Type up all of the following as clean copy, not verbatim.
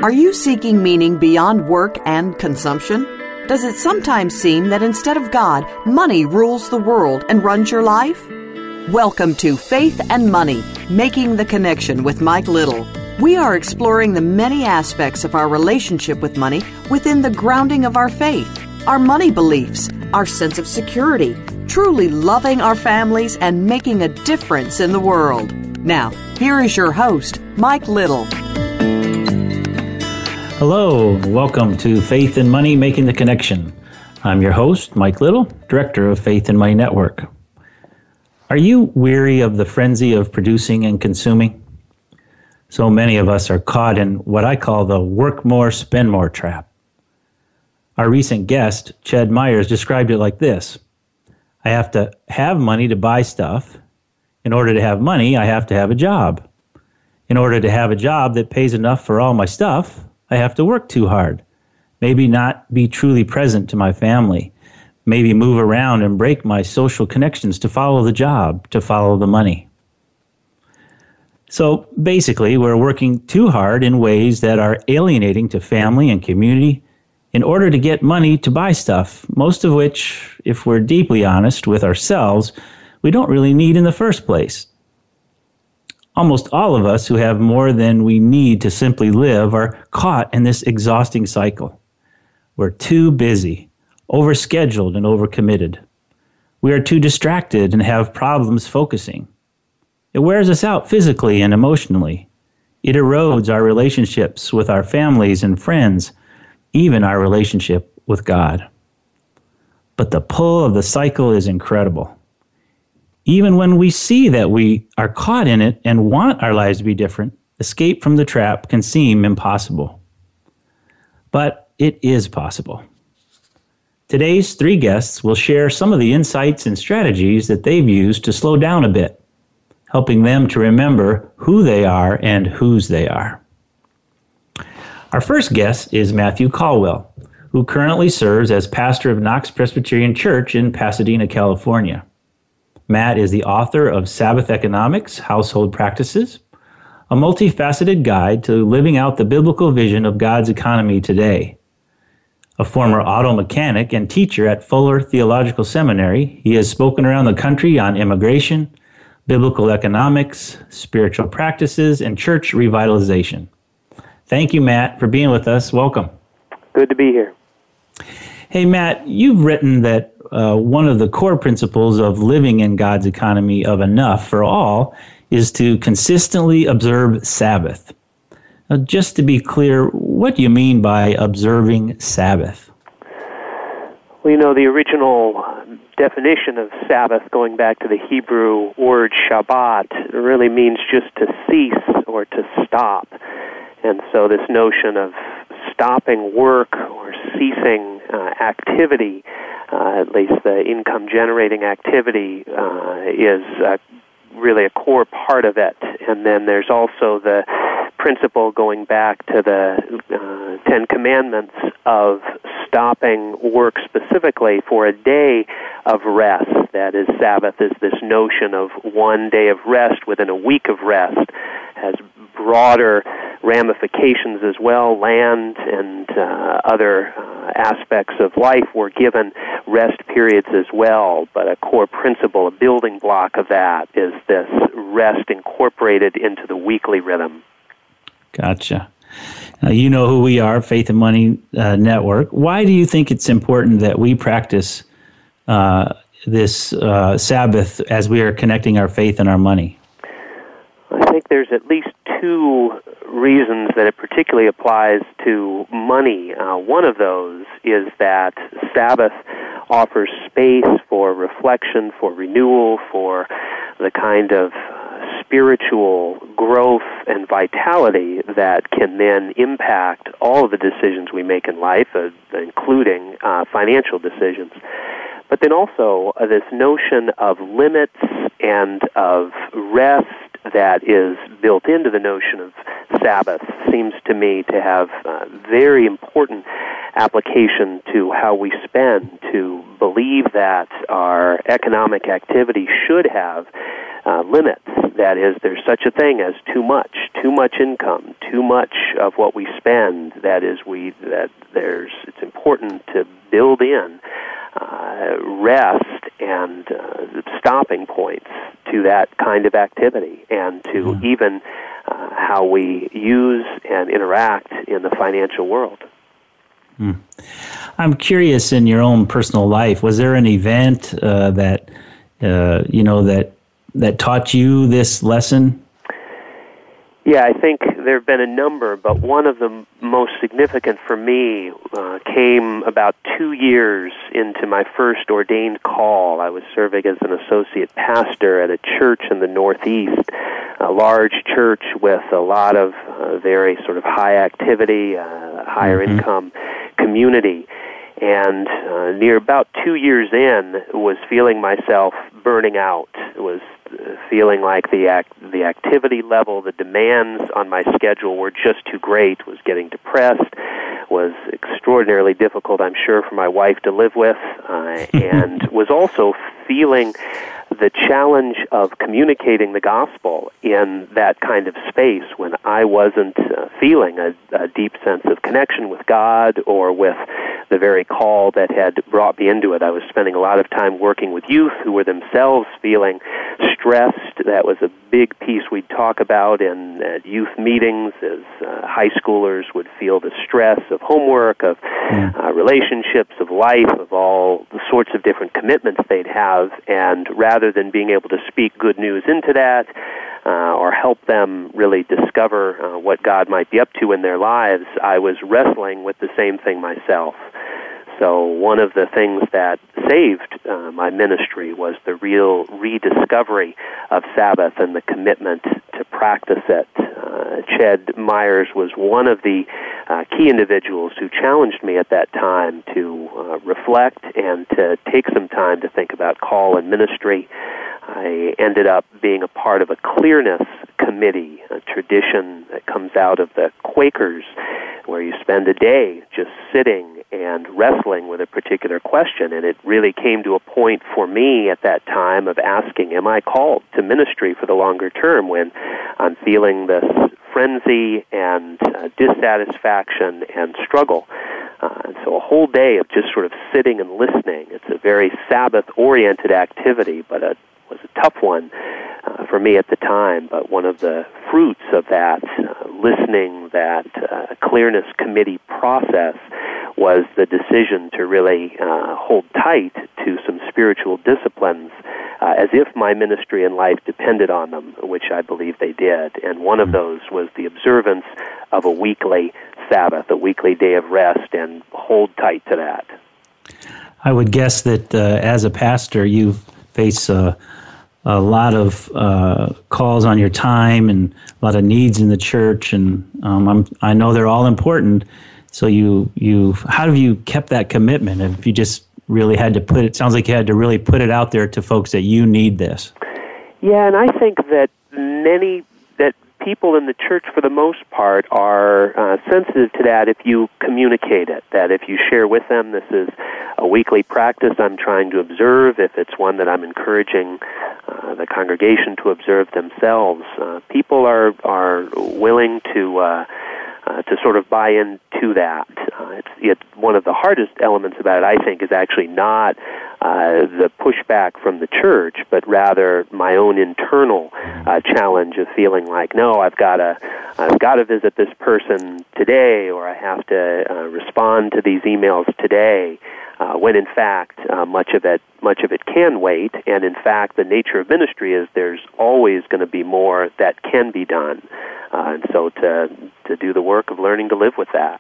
Are you seeking meaning beyond work and consumption? Does it sometimes seem that instead of God, money rules the world and runs your life? Welcome to Faith and Money, Making the Connection with Mike Little. We are exploring the many aspects of our relationship with money within the grounding of our faith, our money beliefs, our sense of security, truly loving our families and making a difference in the world. Now, here is your host, Mike Little. Hello, welcome to Faith and Money, Making the Connection. I'm your host, Mike Little, Director of Faith and Money Network. Are you weary of the frenzy of producing and consuming? So many of us are caught in what I call the work more, spend more trap. Our recent guest, Ched Myers, described it like this. I have to have money to buy stuff. In order to have money, I have to have a job. In order to have a job that pays enough for all my stuff, I have to work too hard. Maybe not be truly present to my family. Maybe move around and break my social connections to follow the job, to follow the money. So basically, we're working too hard in ways that are alienating to family and community in order to get money to buy stuff, most of which, if we're deeply honest with ourselves, we don't really need in the first place. Almost all of us who have more than we need to simply live are caught in this exhausting cycle. We're too busy, overscheduled, and overcommitted. We are too distracted and have problems focusing. It wears us out physically and emotionally. It erodes our relationships with our families and friends, even our relationship with God. But the pull of the cycle is incredible. Even when we see that we are caught in it and want our lives to be different, escape from the trap can seem impossible. But it is possible. Today's three guests will share some of the insights and strategies that they've used to slow down a bit, helping them to remember who they are and whose they are. Our first guest is Matthew Caldwell, who currently serves as pastor of Knox Presbyterian Church in Pasadena, California. Matt is the author of Sabbath Economics, Household Practices, a multifaceted guide to living out the biblical vision of God's economy today. A former auto mechanic and teacher at Fuller Theological Seminary, he has spoken around the country on immigration, biblical economics, spiritual practices, and church revitalization. Thank you, Matt, for being with us. Welcome. Good to be here. Hey, Matt, you've written that one of the core principles of living in God's economy of enough for all is to consistently observe Sabbath. Now, just to be clear, what do you mean by observing Sabbath? Well, the original definition of Sabbath, going back to the Hebrew word Shabbat, really means just to cease or to stop. And so this notion of stopping work or ceasing activity, at least the income-generating activity, is really a core part of it. And then there's also the principle going back to the Ten Commandments of stopping work specifically for a day of rest. That is, Sabbath is this notion of one day of rest within a week of rest, has broader ramifications as well. Land and other aspects of life were given rest periods as well, but a core principle, a building block of that is this rest incorporated into the weekly rhythm. Gotcha. You know who we are, Faith and Money Network. Why do you think it's important that we practice this Sabbath as we are connecting our faith and our money? I think there's at least two reasons that it particularly applies to money. One of those is that Sabbath offers space for reflection, for renewal, for the kind of spiritual growth and vitality that can then impact all of the decisions we make in life, including financial decisions. But then also this notion of limits and of rest that is built into the notion of Sabbath seems to me to have very important application to how we spend, to believe that our economic activity should have limits, That is, there's such a thing as too much income, too much of what we spend. That is, it's important to build in rest and stopping points to that kind of activity, and to even how we use and interact in the financial world. I'm curious, in your own personal life, was there an event that taught you this lesson? Yeah, I think there have been a number, but one of the most significant for me came about 2 years into my first ordained call. I was serving as an associate pastor at a church in the Northeast, a large church with a lot of very sort of high activity, higher income community. And near about 2 years in, was feeling myself burning out. It was feeling like the activity level, the demands on my schedule were just too great, was getting depressed, was extraordinarily difficult, I'm sure, for my wife to live with, and was also feeling the challenge of communicating the gospel in that kind of space when I wasn't feeling a deep sense of connection with God or with the very call that had brought me into it. I was spending a lot of time working with youth who were themselves feeling stressed. That was a big piece we'd talk about in youth meetings, as high schoolers would feel the stress of homework, of relationships, of life, of all the sorts of different commitments they'd have, and rather than being able to speak good news into that or help them really discover what God might be up to in their lives, I was wrestling with the same thing myself. So one of the things that saved my ministry was the real rediscovery of Sabbath and the commitment to practice it. Ched Myers was one of the key individuals who challenged me at that time to reflect and to take some time to think about call and ministry. I ended up being a part of a clearness committee, a tradition that comes out of the Quakers, where you spend a day just sitting and wrestling with a particular question. And it really came to a point for me at that time of asking, am I called to ministry for the longer term when I'm feeling this frenzy and dissatisfaction and struggle? And so a whole day of just sort of sitting and listening. It's a very Sabbath-oriented activity, but it was a tough one for me at the time. But one of the fruits of that listening, that clearness committee process, was the decision to really hold tight to some spiritual disciplines as if my ministry and life depended on them, which I believe they did. And one of those was the observance of a weekly Sabbath, a weekly day of rest, and hold tight to that. I would guess that as a pastor, you face a lot of calls on your time and a lot of needs in the church, and I know they're all important. So how have you kept that commitment? If you just really had to it sounds like you had to really put it out there to folks that you need this. Yeah, and I think that people in the church, for the most part, are sensitive to that if you communicate it, that if you share with them, this is a weekly practice I'm trying to observe, if it's one that I'm encouraging the congregation to observe themselves, people are willing to sort of buy into that. It's one of the hardest elements about it, I think, is actually not the pushback from the church, but rather my own internal challenge of feeling like, no, I've got to visit this person today, or I have to respond to these emails today. When in fact much of it can wait, and in fact the nature of ministry is there's always going to be more that can be done, and so to do the work of learning to live with that.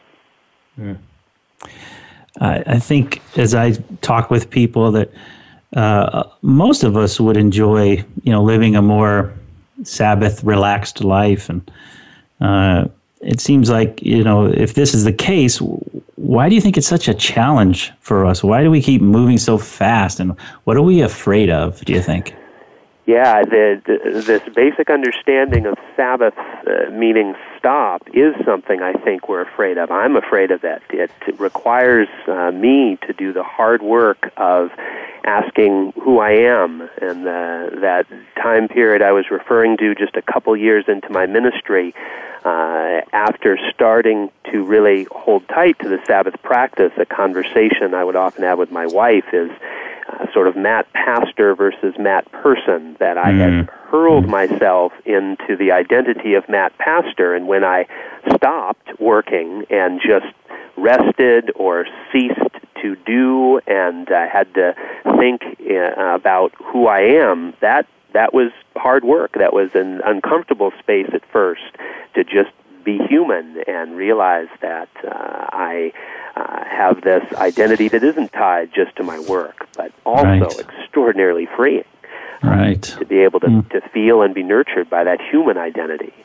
I think as I talk with people that most of us would enjoy, living a more Sabbath relaxed life, and it seems like, if this is the case, why do you think it's such a challenge for us? Why do we keep moving so fast, and what are we afraid of, do you think? Yeah, this basic understanding of Sabbath meaning stop is something I think we're afraid of. I'm afraid of it. It requires me to do the hard work of asking who I am, and that time period I was referring to just a couple years into my ministry, after starting to really hold tight to the Sabbath practice, a conversation I would often have with my wife is sort of Matt Pastor versus Matt Person, that I had hurled myself into the identity of Matt Pastor, and when I stopped working and just rested or ceased to do and had to think about who I am, that was hard work. That was an uncomfortable space at first, to just be human and realize that I have this identity that isn't tied just to my work, but also extraordinarily freeing. To be able to feel and be nurtured by that human identity.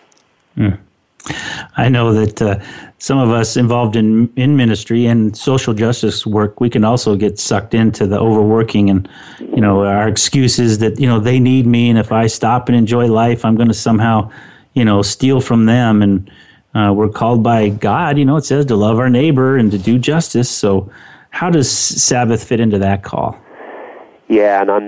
I know that some of us involved in ministry and social justice work, we can also get sucked into the overworking, and our excuse is that they need me, and if I stop and enjoy life, I'm going to somehow steal from them. And we're called by God, it says to love our neighbor and to do justice. So how does Sabbath fit into that call? Yeah, and on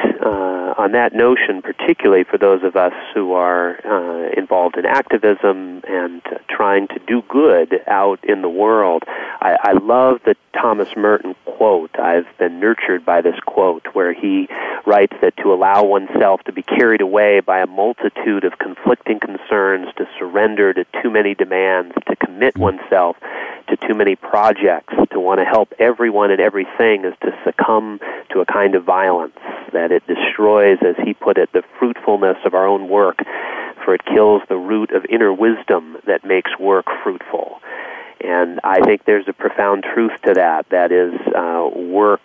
that notion, particularly for those of us who are involved in activism and trying to do good out in the world, I love the Thomas Merton quote. I've been nurtured by this quote, where he writes that to allow oneself to be carried away by a multitude of conflicting concerns, to surrender to too many demands, to commit oneself to too many projects, to want to help everyone and everything, is to succumb to a kind of violence, that it destroys, as he put it, the fruitfulness of our own work, for it kills the root of inner wisdom that makes work fruitful. And I think there's a profound truth to that. That is, work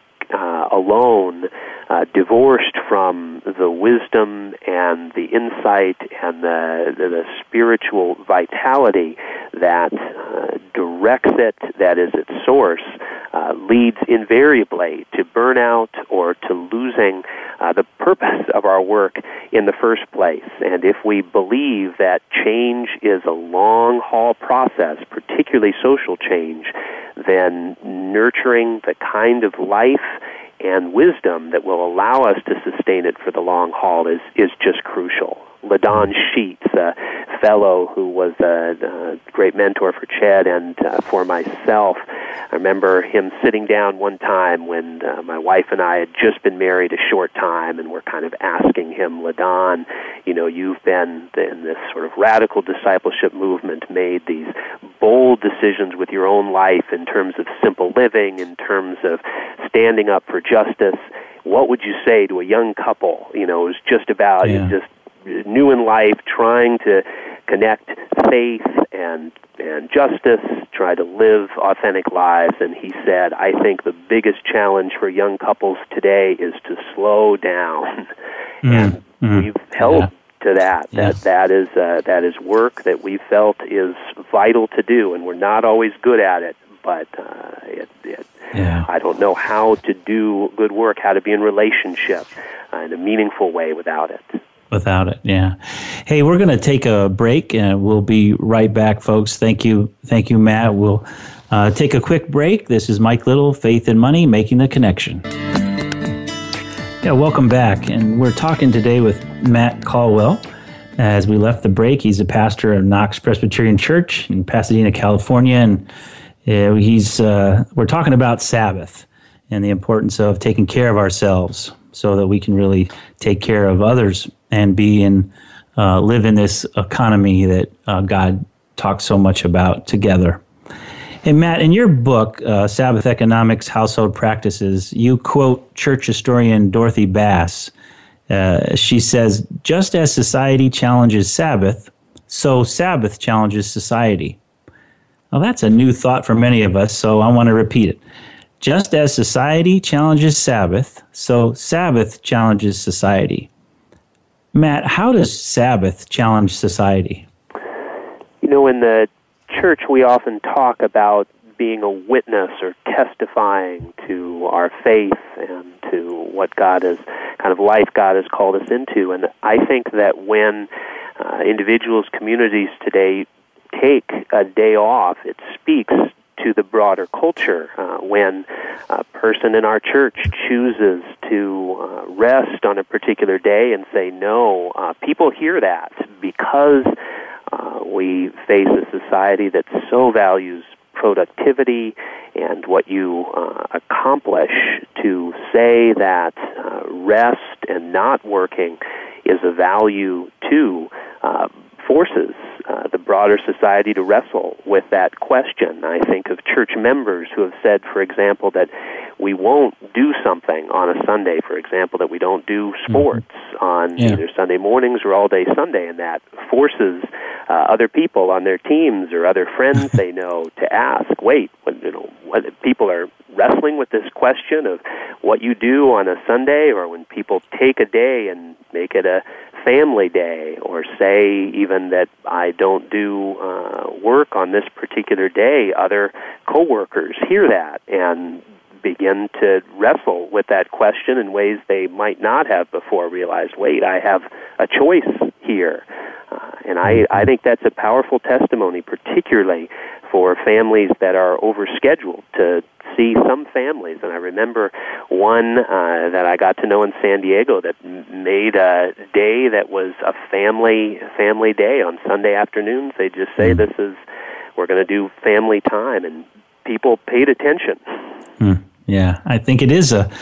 alone, divorced from the wisdom and the insight and the spiritual vitality that directs it, that is its source, leads invariably to burnout or to losing the purpose of our work in the first place. And if we believe that change is a long-haul process, particularly social change, then nurturing the kind of life and wisdom that will allow us to sustain it for the long haul is just crucial. LaDon Sheets, a fellow who was a great mentor for Ched and for myself, I remember him sitting down one time when my wife and I had just been married a short time, and we're kind of asking him, LaDon, you've been in this sort of radical discipleship movement, made these bold decisions with your own life in terms of simple living, in terms of standing up for justice. What would you say to a young couple, who's just about just new in life, trying to connect faith and justice, try to live authentic lives? And he said, I think the biggest challenge for young couples today is to slow down. And we've held to that. That is work that we felt is vital to do, and we're not always good at it, but I don't know how to do good work, how to be in relationship in a meaningful way without it. Hey, we're going to take a break, and we'll be right back, folks. Thank you, Matt. We'll take a quick break. This is Mike Little, Faith and Money, Making the Connection. Yeah, welcome back. And we're talking today with Matt Caldwell. As we left the break, he's a pastor of Knox Presbyterian Church in Pasadena, California, and we're talking about Sabbath and the importance of taking care of ourselves so that we can really take care of others and live in this economy that God talks so much about together. And Matt, in your book, Sabbath Economics, Household Practices, you quote church historian Dorothy Bass. She says, just as society challenges Sabbath, so Sabbath challenges society. Well, that's a new thought for many of us, so I want to repeat it. Just as society challenges Sabbath, so Sabbath challenges society. Matt, how does Sabbath challenge society? In the church, we often talk about being a witness or testifying to our faith and to what God has kind of life God has called us into. And I think that when individuals, communities today take a day off, it speaks to the broader culture. When a person in our church chooses to rest on a particular day and say no, people hear that because we face a society that so values productivity and what you accomplish. To say that rest and not working is a value too forces the broader society to wrestle with that question. I think of church members who have said, for example, that we won't do something on a Sunday, for example, that we don't do sports on either Sunday mornings or all day Sunday, and that forces other people on their teams or other friends they know to ask, wait, when people are wrestling with this question of what you do on a Sunday, or when people take a day and make it a family day, or say even that I don't do work on this particular day, other coworkers hear that and begin to wrestle with that question in ways they might not have before realized, wait, I have a choice here. And I think that's a powerful testimony, particularly for families that are overscheduled, to see some families. And I remember one that I got to know in San Diego that made a day that was a family day on Sunday afternoons. They just say, we're going to do family time, and people paid attention. Yeah, I think it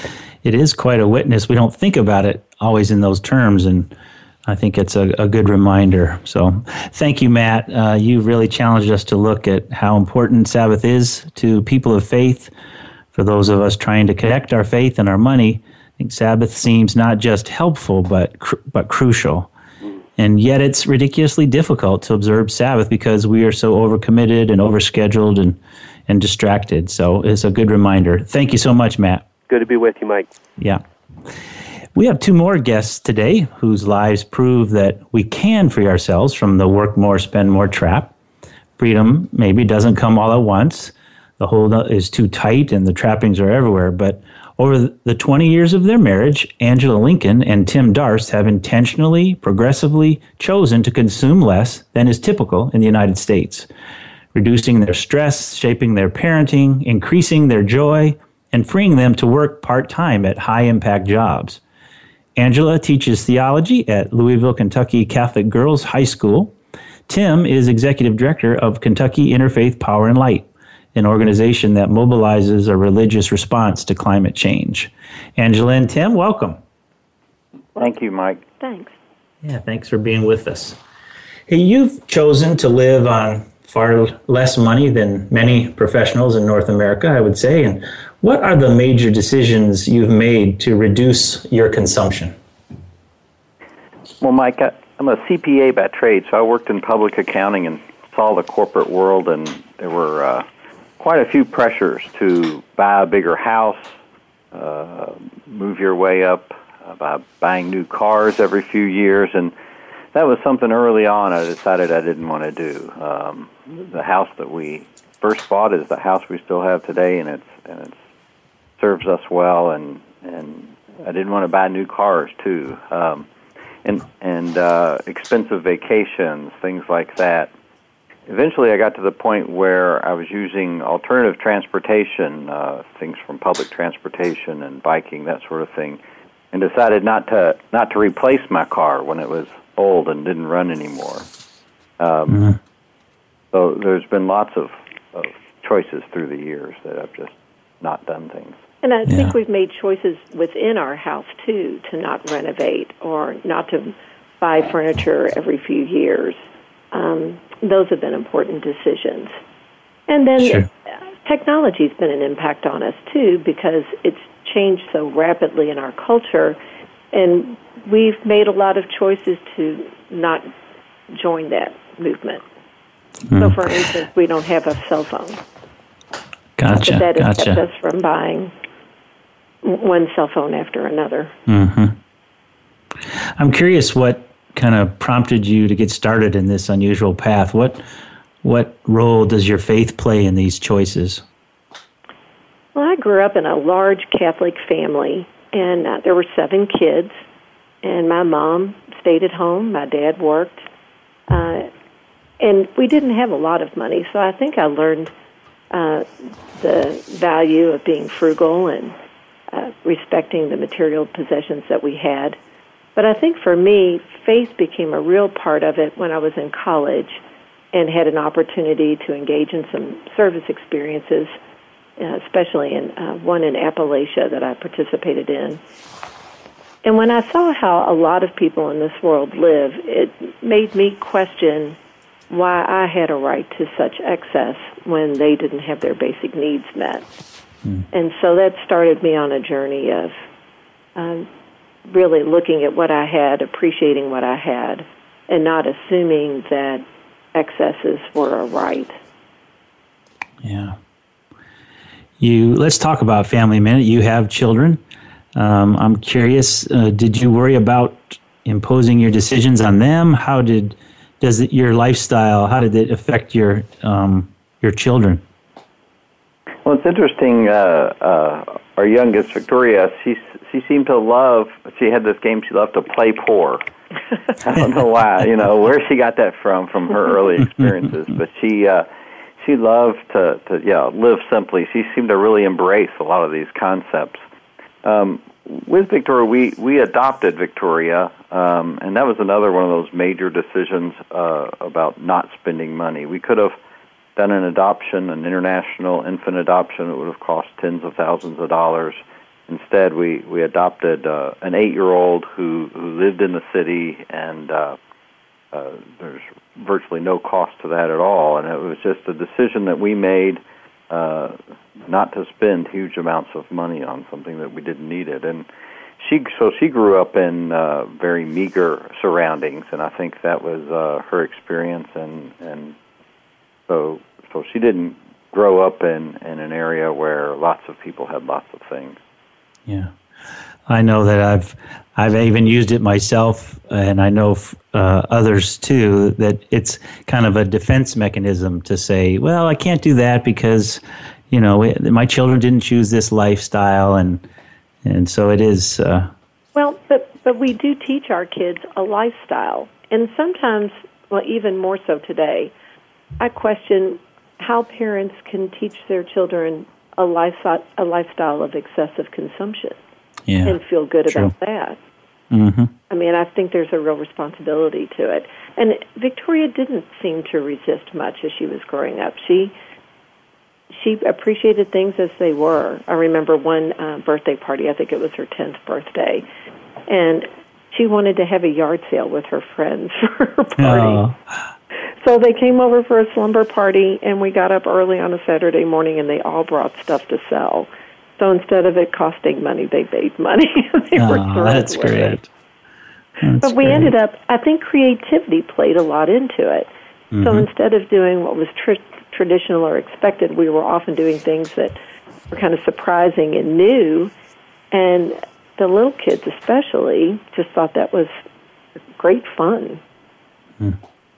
is quite a witness. We don't think about it always in those terms, and I think it's a good reminder. So thank you, Matt. You've really challenged us to look at how important Sabbath is to people of faith. For those of us trying to connect our faith and our money, I think Sabbath seems not just helpful, but crucial. And yet it's ridiculously difficult to observe Sabbath because we are so overcommitted and overscheduled and distracted. So it's a good reminder. Thank you so much, Matt. Good to be with you, Mike. Yeah. We have two more guests today whose lives prove that we can free ourselves from the work more, spend more trap. Freedom maybe doesn't come all at once. The hold is too tight and the trappings are everywhere. But over the 20 years of their marriage, Angela Lincoln and Tim Darst have intentionally, progressively chosen to consume less than is typical in the United States, reducing their stress, shaping their parenting, increasing their joy, and freeing them to work part-time at high-impact jobs. Angela teaches theology at Louisville, Kentucky Catholic Girls High School. Tim is executive director of Kentucky Interfaith Power and Light, an organization that mobilizes a religious response to climate change. Angela and Tim, welcome. Thank you, Mike. Thanks. Yeah, thanks for being with us. Hey, you've chosen to live on far less money than many professionals in North America, I would say. And what are the major decisions you've made to reduce your consumption? Well, Mike, I'm a CPA by trade, so I worked in public accounting and saw the corporate world, and there were quite a few pressures to buy a bigger house, move your way up by buying new cars every few years, and that was something early on I decided I didn't want to do. The house that we first bought is the house we still have today, and it serves us well, and I didn't want to buy new cars too, and expensive vacations, things like that. Eventually, I got to the point where I was using alternative transportation, things from public transportation and biking, that sort of thing, and decided not to replace my car when it was old and didn't run anymore. So there's been lots of choices through the years that I've just not done things. And I think we've made choices within our house, too, to not renovate or not to buy furniture every few years. Those have been important decisions. And then technology's been an impact on us, too, because it's changed so rapidly in our culture, and we've made a lot of choices to not join that movement. So, for instance, we don't have a cell phone. Gotcha. But that has kept us from buying one cell phone after another. I'm curious what kind of prompted you to get started in this unusual path. What role does your faith play in these choices? Well, I grew up in a large Catholic family, And there were 7 kids, and my mom stayed at home. My dad worked. And we didn't have a lot of money, so I think I learned the value of being frugal and respecting the material possessions that we had. But I think for me, faith became a real part of it when I was in college and had an opportunity to engage in some service experiences, especially in one in Appalachia that I participated in. And when I saw how a lot of people in this world live, it made me question why I had a right to such excess when they didn't have their basic needs met. And so that started me on a journey of really looking at what I had, appreciating what I had, and not assuming that excesses were a right. Yeah. Let's talk about family a minute. You have children. I'm curious, did you worry about imposing your decisions on them? Your lifestyle, how did it affect your children? Well, it's interesting. Our youngest, Victoria, she seemed to love. She had this game. She loved to play poor. I don't know why. Where she got that from her early experiences. But she loved to live simply. She seemed to really embrace a lot of these concepts. With Victoria, we adopted Victoria, and that was another one of those major decisions about not spending money. We could have done an adoption, an international infant adoption. It would have cost tens of thousands of dollars. Instead, we adopted an 8-year-old who lived in the city, and there's virtually no cost to that at all. And it was just a decision that we made not to spend huge amounts of money on something that we didn't need it. And she grew up in very meager surroundings, and I think that was her experience. And so she didn't grow up in an area where lots of people had lots of things. Yeah, I know that I've even used it myself, and I know others too, that it's kind of a defense mechanism to say, well, I can't do that because, my children didn't choose this lifestyle, and so it is. Well, but we do teach our kids a lifestyle, and sometimes, well, even more so today, I question how parents can teach their children a lifestyle of excessive consumption and feel good about that. Mm-hmm. I mean, I think there's a real responsibility to it. And Victoria didn't seem to resist much as she was growing up. She appreciated things as they were. I remember one birthday party, I think it was her 10th birthday, and she wanted to have a yard sale with her friends for her party. Oh. So they came over for a slumber party, and we got up early on a Saturday morning, and they all brought stuff to sell. So instead of it costing money, they made money. They were thrilled that's with great. it. But we ended up, I think creativity played a lot into it. Mm-hmm. So instead of doing what was traditional or expected, we were often doing things that were kind of surprising and new. And the little kids especially just thought that was great fun. Mm.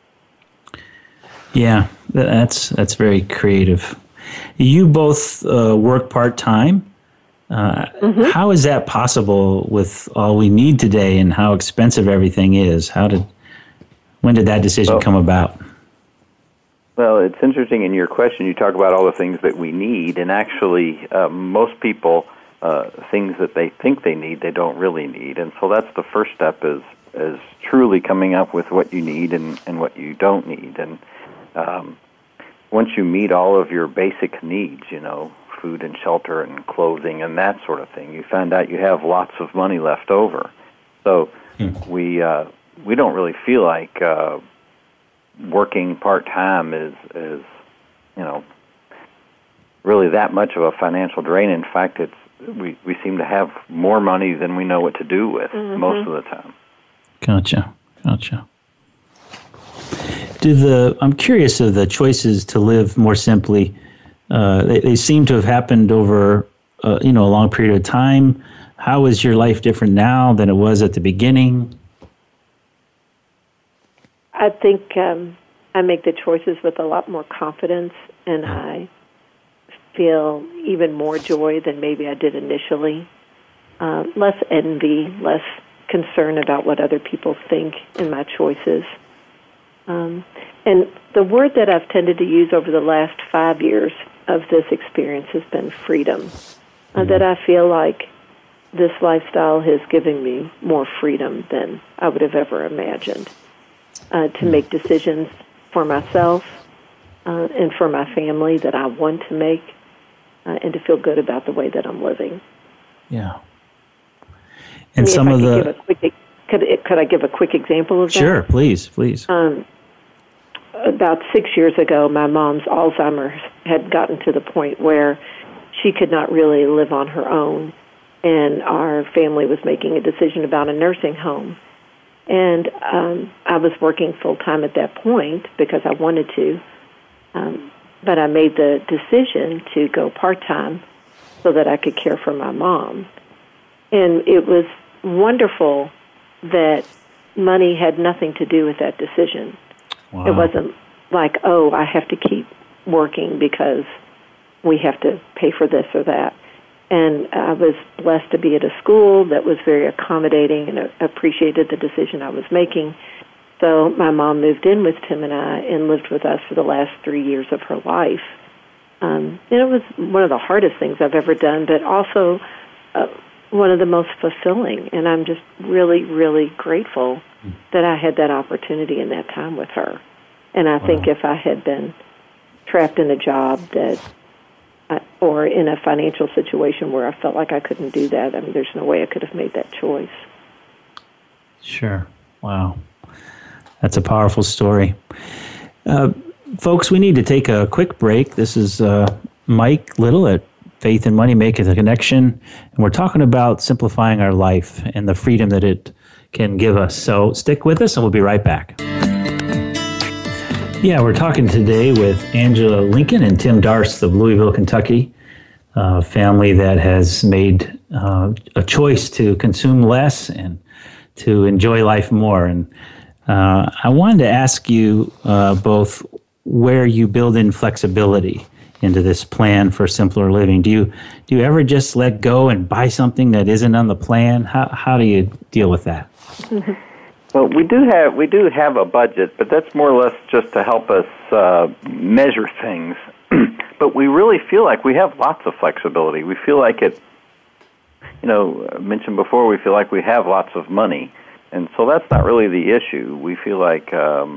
Yeah, that's very creative. You both work part-time. Mm-hmm. How is that possible with all we need today and how expensive everything is? When did that decision come about? Well, it's interesting in your question, you talk about all the things that we need, and actually most people, things that they think they need, they don't really need. And so that's the first step is truly coming up with what you need and what you don't need. And once you meet all of your basic needs, food and shelter and clothing and that sort of thing, you find out you have lots of money left over. So we don't really feel like working part-time is really that much of a financial drain. In fact, we seem to have more money than we know what to do with most of the time. Gotcha. I'm curious of the choices to live more simply. They seem to have happened over a long period of time. How is your life different now than it was at the beginning? I think I make the choices with a lot more confidence, and I feel even more joy than maybe I did initially. less envy, less concern about what other people think in my choices. And the word that I've tended to use over the last 5 years of this experience has been freedom. That I feel like this lifestyle has given me more freedom than I would have ever imagined to make decisions for myself and for my family that I want to make and to feel good about the way that I'm living. Yeah. And some of the... Could I give a quick example of that? Sure, please. About 6 years ago, my mom's Alzheimer's had gotten to the point where she could not really live on her own, and our family was making a decision about a nursing home. And I was working full-time at that point because I wanted to, but I made the decision to go part-time so that I could care for my mom. And it was wonderful that money had nothing to do with that decision. Wow. It wasn't like, oh, I have to keep working because we have to pay for this or that. And I was blessed to be at a school that was very accommodating and appreciated the decision I was making. So my mom moved in with Tim and I and lived with us for the last 3 years of her life. And it was one of the hardest things I've ever done, but also one of the most fulfilling. And I'm just really, really grateful that I had that opportunity in that time with her. And I think if I had been trapped in a job that or in a financial situation where I felt like I couldn't do that, I mean, there's no way I could have made that choice. Sure. Wow. That's a powerful story. Folks, we need to take a quick break. This is Mike Little at Faith and Money Making the Connection, and we're talking about simplifying our life and the freedom that it can give us. So stick with us, and we'll be right back. Yeah, we're talking today with Angela Lincoln and Tim Darst of Louisville, Kentucky, a family that has made a choice to consume less and to enjoy life more. And I wanted to ask you both where you build in flexibility into this plan for simpler living. Do you ever just let go and buy something that isn't on the plan? How do you deal with that? Well, we do have a budget, but that's more or less just to help us measure things. But we really feel like we have lots of flexibility. We feel like I mentioned before, we feel like we have lots of money. And so that's not really the issue. We feel like,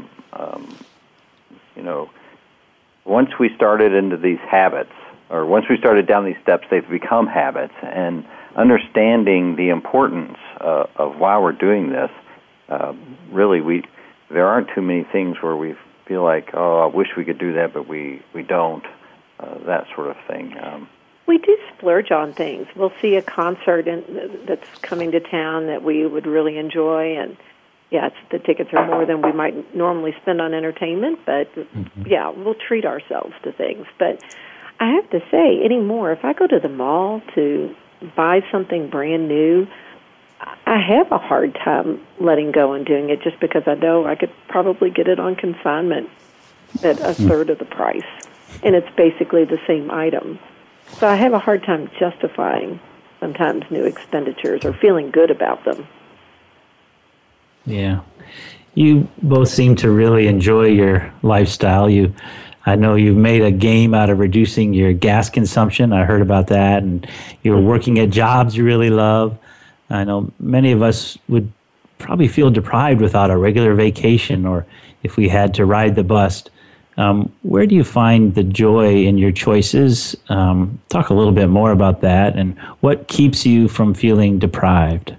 once we started into these habits, or once we started down these steps, they've become habits. And understanding the importance of why we're doing this, really, there aren't too many things where we feel like, oh, I wish we could do that, but we don't, that sort of thing. We do splurge on things. We'll see a concert that's coming to town that we would really enjoy, and the tickets are more than we might normally spend on entertainment, but we'll treat ourselves to things. But I have to say, anymore, if I go to the mall to buy something brand new, I have a hard time letting go and doing it just because I know I could probably get it on consignment at a third of the price, and it's basically the same item. So I have a hard time justifying sometimes new expenditures or feeling good about them. Yeah. You both seem to really enjoy your lifestyle. I know you've made a game out of reducing your gas consumption. I heard about that. And you're working at jobs you really love. I know many of us would probably feel deprived without a regular vacation or if we had to ride the bus. Where do you find the joy in your choices? Talk a little bit more about that and what keeps you from feeling deprived.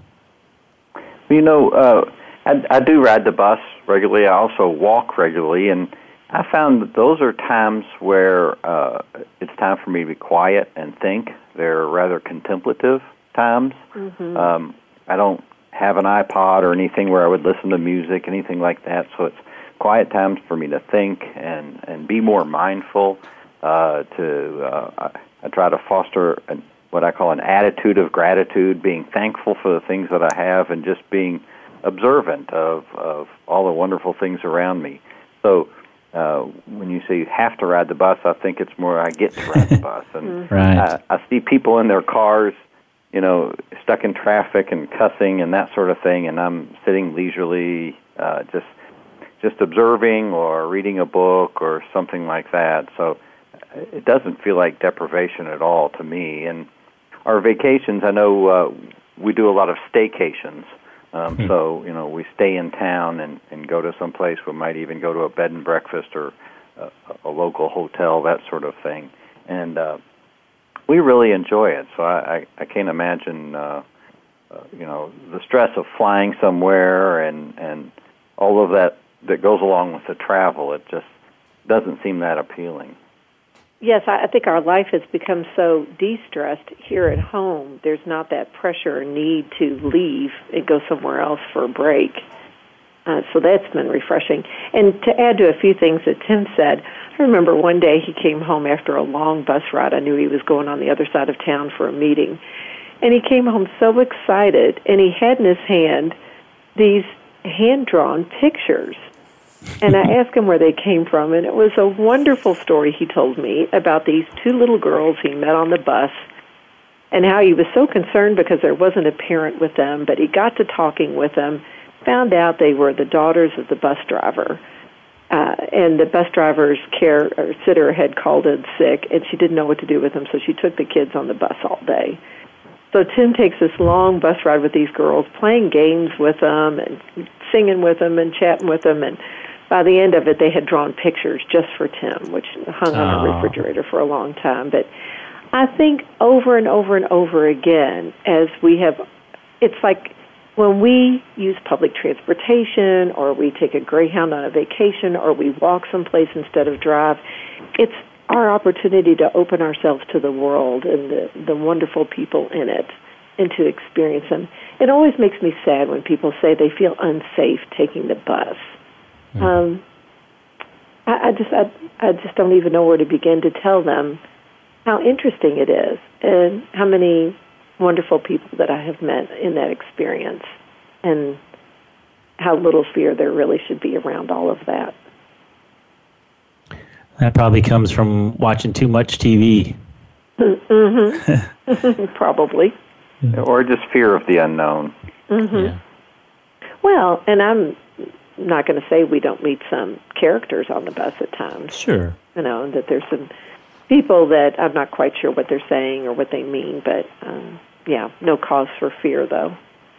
I do ride the bus regularly. I also walk regularly, and I found that those are times where it's time for me to be quiet and think. They're rather contemplative times. Mm-hmm. I don't have an iPod or anything where I would listen to music, anything like that, so it's quiet times for me to think and be more mindful. I try to foster what I call an attitude of gratitude, being thankful for the things that I have and just being observant of all the wonderful things around me. So when you say you have to ride the bus, I think it's more I get to ride the bus. And right. I see people in their cars stuck in traffic and cussing and that sort of thing, and I'm sitting leisurely, just observing or reading a book or something like that. So it doesn't feel like deprivation at all to me. And our vacations, I know we do a lot of staycations. So, we stay in town and go to some place. We might even go to a bed and breakfast or a local hotel, that sort of thing. And we really enjoy it. So I can't imagine, the stress of flying somewhere and all of that goes along with the travel. It just doesn't seem that appealing. Yes, I think our life has become so de-stressed here at home. There's not that pressure or need to leave and go somewhere else for a break. So that's been refreshing. And to add to a few things that Tim said, I remember one day he came home after a long bus ride. I knew he was going on the other side of town for a meeting. And he came home so excited, and he had in his hand these hand-drawn pictures. And I asked him where they came from, and it was a wonderful story he told me about these two little girls he met on the bus and how he was so concerned because there wasn't a parent with them, but he got to talking with them, found out they were the daughters of the bus driver. And the bus driver's sitter had called in sick, and she didn't know what to do with them, so she took the kids on the bus all day. So Tim takes this long bus ride with these girls, playing games with them and singing with them and chatting with them, and by the end of it, they had drawn pictures just for Tim, which hung on the refrigerator for a long time. But I think over and over and over again, it's like when we use public transportation or we take a Greyhound on a vacation or we walk someplace instead of drive, it's our opportunity to open ourselves to the world and the wonderful people in it and to experience them. It always makes me sad when people say they feel unsafe taking the bus. I just don't even know where to begin to tell them how interesting it is and how many wonderful people that I have met in that experience and how little fear there really should be around all of that. That probably comes from watching too much TV. Mm-hmm. Probably. Or just fear of the unknown. Mm-hmm. Yeah. Well, and I'm not going to say we don't meet some characters on the bus at times. Sure. That there's some people that I'm not quite sure what they're saying or what they mean, but no cause for fear, though.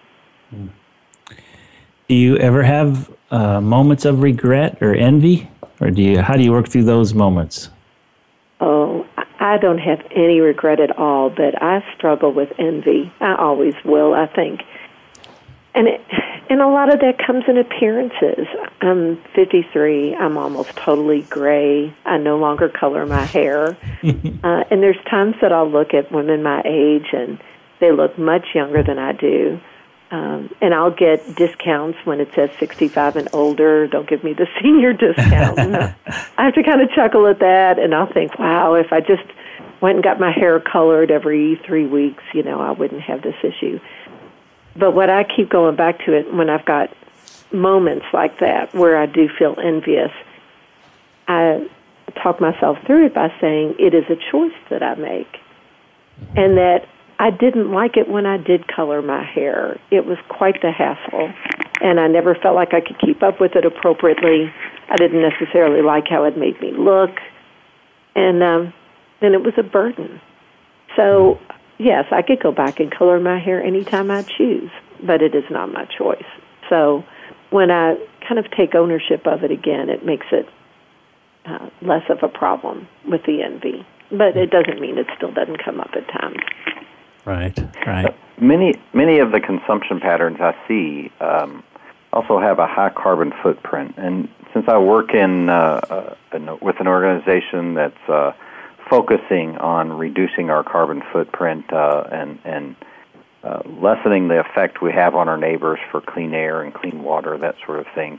Do you ever have moments of regret or envy, or how do you work through those moments? Oh, I don't have any regret at all, but I struggle with envy. I always will, I think. And a lot of that comes in appearances. I'm 53. I'm almost totally gray. I no longer color my hair. And there's times that I'll look at women my age, and they look much younger than I do. And I'll get discounts when it says 65 and older. They'll give me the senior discount. I have to kind of chuckle at that, and I'll think, wow, if I just went and got my hair colored every 3 weeks, I wouldn't have this issue. But what I keep going back to it when I've got moments like that where I do feel envious, I talk myself through it by saying it is a choice that I make, and that I didn't like it when I did color my hair. It was quite the hassle, and I never felt like I could keep up with it appropriately. I didn't necessarily like how it made me look, and it was a burden. So, yes, I could go back and color my hair anytime I choose, but it is not my choice. So when I kind of take ownership of it again, it makes it less of a problem with the envy. But it doesn't mean it still doesn't come up at times. Right. Many of the consumption patterns I see also have a high carbon footprint. And since I work with an organization that's focusing on reducing our carbon footprint and lessening the effect we have on our neighbors for clean air and clean water, that sort of thing,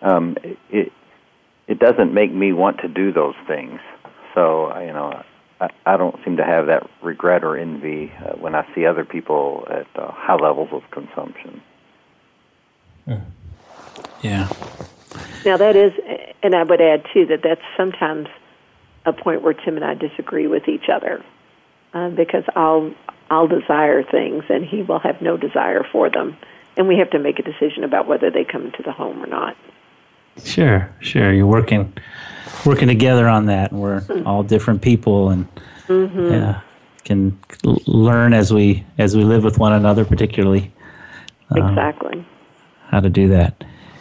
it doesn't make me want to do those things. So, I don't seem to have that regret or envy when I see other people at high levels of consumption. Yeah. Now that is, and I would add too, that's sometimes a point where Tim and I disagree with each other, because I'll I'll desire things and he will have no desire for them. And we have to make a decision about whether they come into the home or not. Sure. You're working together on that, and we're all different people, and can learn as we live with one another, particularly. Exactly. How to do that.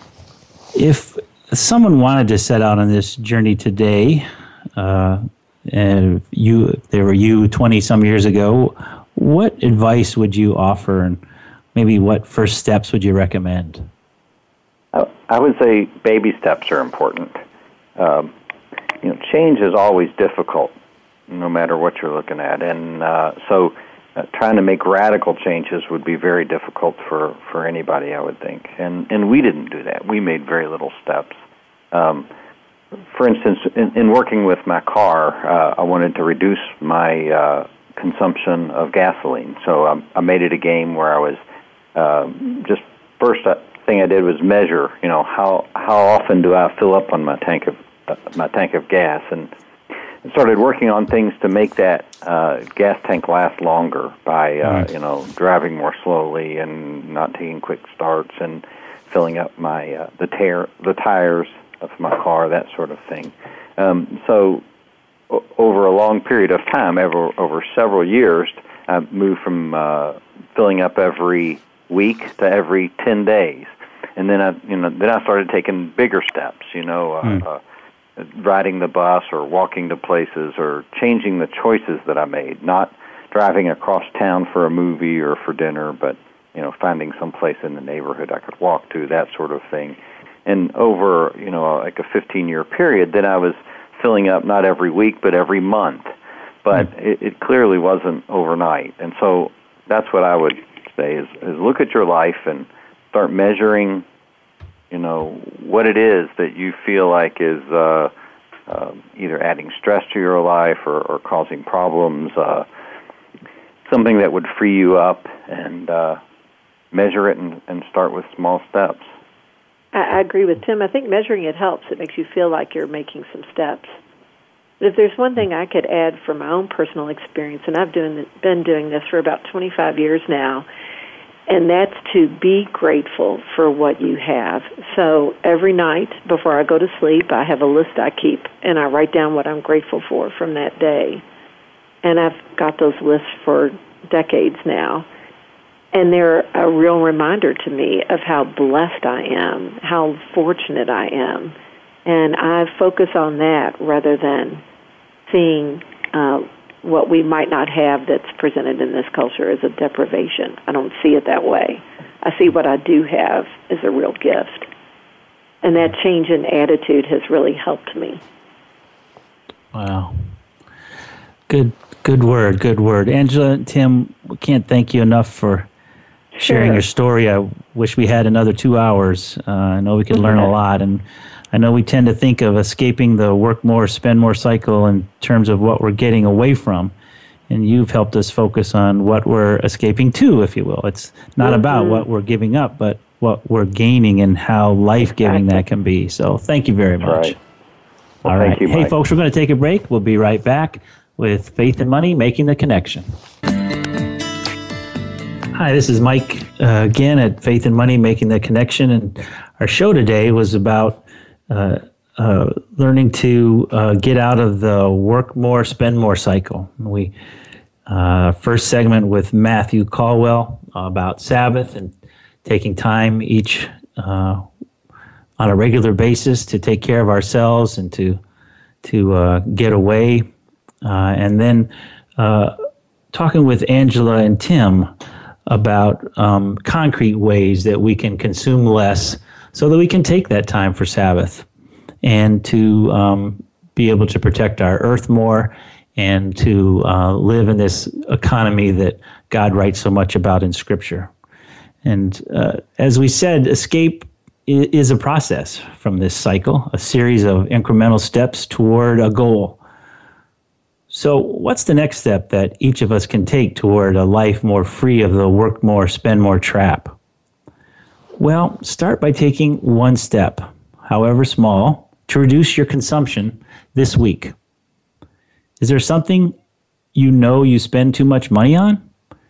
If someone wanted to set out on this journey today, and they were you 20 some years ago, what advice would you offer, and maybe what first steps would you recommend? I would say baby steps are important. Change is always difficult, no matter what you're looking at, and so trying to make radical changes would be very difficult for anybody, I would think. And we didn't do that. We made very little steps. For instance, in working with my car, I wanted to reduce my consumption of gasoline, so I made it a game where I was just first thing I did was measure, how often do I fill up on my tank of gas, and started working on things to make that gas tank last longer by driving more slowly and not taking quick starts and filling up my the tires of my car, that sort of thing. So over a long period of time, over several years, I moved from filling up every week to every 10 days. And then I started taking bigger steps, riding the bus or walking to places or changing the choices that I made, not driving across town for a movie or for dinner, but, finding some place in the neighborhood I could walk to, that sort of thing. And over, like a 15-year period, then I was filling up not every week, but every month. But it clearly wasn't overnight. And so that's what I would say is look at your life and start measuring, what it is that you feel like is either adding stress to your life or causing problems, something that would free you up, and measure it and start with small steps. I agree with Tim. I think measuring it helps. It makes you feel like you're making some steps. But if there's one thing I could add from my own personal experience, and I've been doing this for about 25 years now, and that's to be grateful for what you have. So every night before I go to sleep, I have a list I keep, and I write down what I'm grateful for from that day. And I've got those lists for decades now. And they're a real reminder to me of how blessed I am, how fortunate I am. And I focus on that rather than seeing what we might not have that's presented in this culture as a deprivation. I don't see it that way. I see what I do have as a real gift. And that change in attitude has really helped me. Wow. Good word. Angela and Tim, we can't thank you enough for sharing your story. I wish we had another 2 hours. I know we could learn a lot, and I know we tend to think of escaping the work more, spend more cycle in terms of what we're getting away from, and you've helped us focus on what we're escaping to, if you will. It's not about what we're giving up, but what we're gaining and how life-giving that can be. So thank you very much. Right. Well, all right. Thank you, hey, Mike. folks, we're going to take a break. We'll be right back with Faith and Money, Making the Connection. Hi, this is Mike again at Faith and Money, Making the Connection, and our show today was about learning to get out of the work more, spend more cycle. We first segment with Matthew Caldwell about Sabbath and taking time each on a regular basis to take care of ourselves and to get away, and then talking with Angela and Tim about concrete ways that we can consume less so that we can take that time for Sabbath and to be able to protect our earth more and to live in this economy that God writes so much about in Scripture. And as we said, escape is a process from this cycle, a series of incremental steps toward a goal. So what's the next step that each of us can take toward a life more free of the work more, spend more trap? Well, start by taking one step, however small, to reduce your consumption this week. Is there something you know you spend too much money on?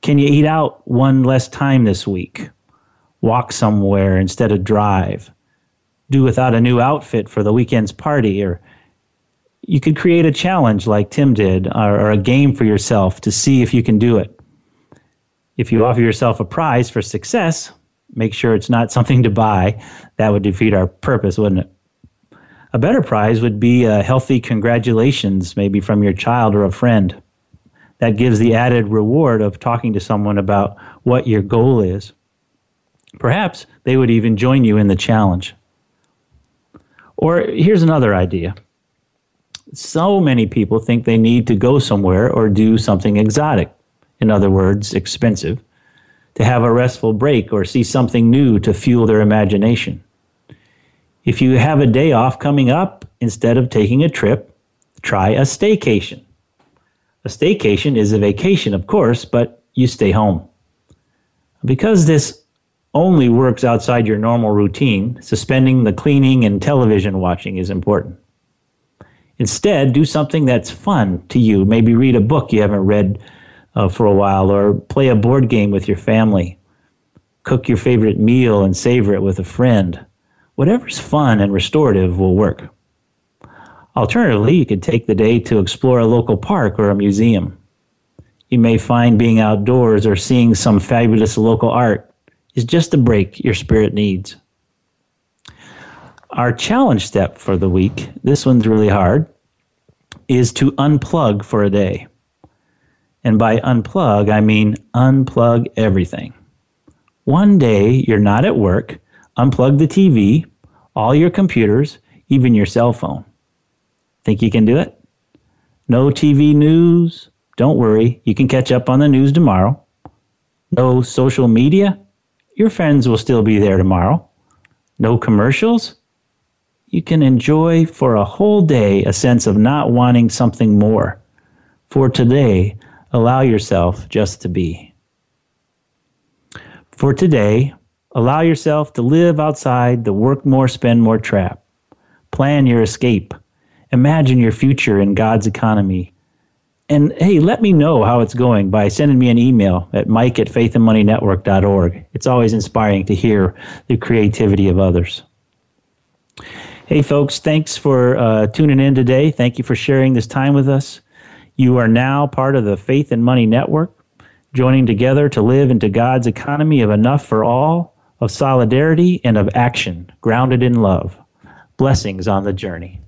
Can you eat out one less time this week? Walk somewhere instead of drive? Do without a new outfit for the weekend's party? Or you could create a challenge like Tim did, or a game for yourself to see if you can do it. If you offer yourself a prize for success, make sure it's not something to buy. That would defeat our purpose, wouldn't it? A better prize would be a healthy congratulations, maybe from your child or a friend. That gives the added reward of talking to someone about what your goal is. Perhaps they would even join you in the challenge. Or here's another idea. So many people think they need to go somewhere or do something exotic, in other words, expensive, to have a restful break or see something new to fuel their imagination. If you have a day off coming up, instead of taking a trip, try a staycation. A staycation is a vacation, of course, but you stay home. Because this only works outside your normal routine, suspending the cleaning and television watching is important. Instead, do something that's fun to you. Maybe read a book you haven't read for a while, or play a board game with your family. Cook your favorite meal and savor it with a friend. Whatever's fun and restorative will work. Alternatively, you could take the day to explore a local park or a museum. You may find being outdoors or seeing some fabulous local art is just a break your spirit needs. Our challenge step for the week, this one's really hard, is to unplug for a day. And by unplug, I mean unplug everything. One day you're not at work, unplug the TV, all your computers, even your cell phone. Think you can do it? No TV news? Don't worry, you can catch up on the news tomorrow. No social media? Your friends will still be there tomorrow. No commercials? You can enjoy for a whole day a sense of not wanting something more. For today, allow yourself just to be. For today, allow yourself to live outside the work more, spend more trap. Plan your escape. Imagine your future in God's economy. And hey, let me know how it's going by sending me an email at mike@faithandmoneynetwork.org. It's always inspiring to hear the creativity of others. Hey folks, thanks for tuning in today. Thank you for sharing this time with us. You are now part of the Faith and Money Network, joining together to live into God's economy of enough for all, of solidarity and of action, grounded in love. Blessings on the journey.